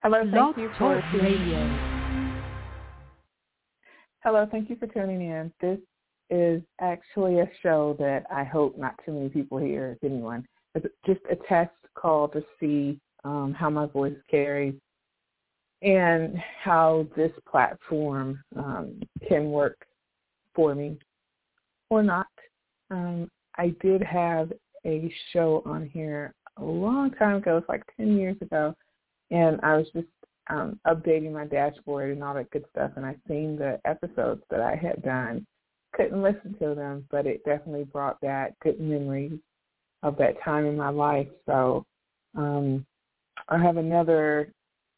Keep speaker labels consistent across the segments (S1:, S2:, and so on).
S1: Hello,
S2: Blog
S1: thank you
S2: Talk
S1: for tuning in.
S2: Radio.
S1: Hello, thank you for tuning in. This is actually a show that I hope not too many people hear, if anyone. It's just a test call to see how my voice carries and how this platform can work for me or not. I did have a show on here a long time ago. It's like 10 years ago. And I was just updating my dashboard and all that good stuff, and I seen the episodes that I had done. Couldn't listen to them, but it definitely brought back good memories of that time in my life. So I have another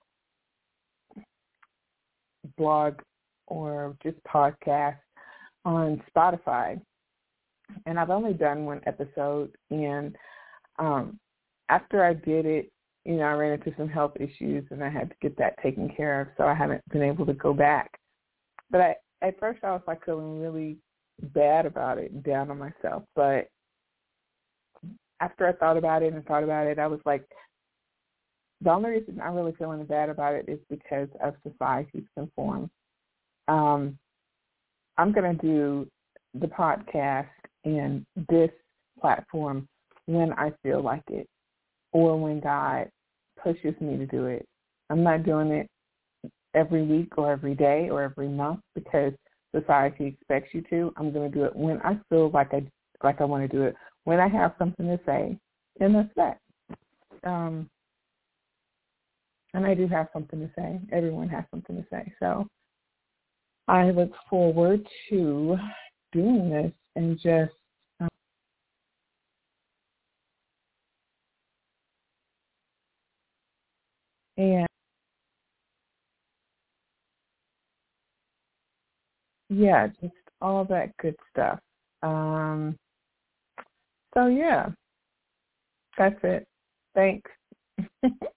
S1: blog or just podcast on Spotify, and I've only done one episode. And after I did it, I ran into some health issues, and I had to get that taken care of, so I haven't been able to go back. But at first I was like feeling really bad about it, down on myself. But after I thought about it, I was like, the only reason I'm really feeling bad about it is because of society's conform. I'm going to do the podcast and this platform when I feel like it, or when God pushes me to do it. I'm not doing it every week or every day or every month because society expects you to. I'm going to do it when I feel like I want to do it, when I have something to say, and that's that. And I do have something to say. Everyone has something to say. So I look forward to doing this and just and yeah, just all that good stuff. So yeah, that's it. Thanks.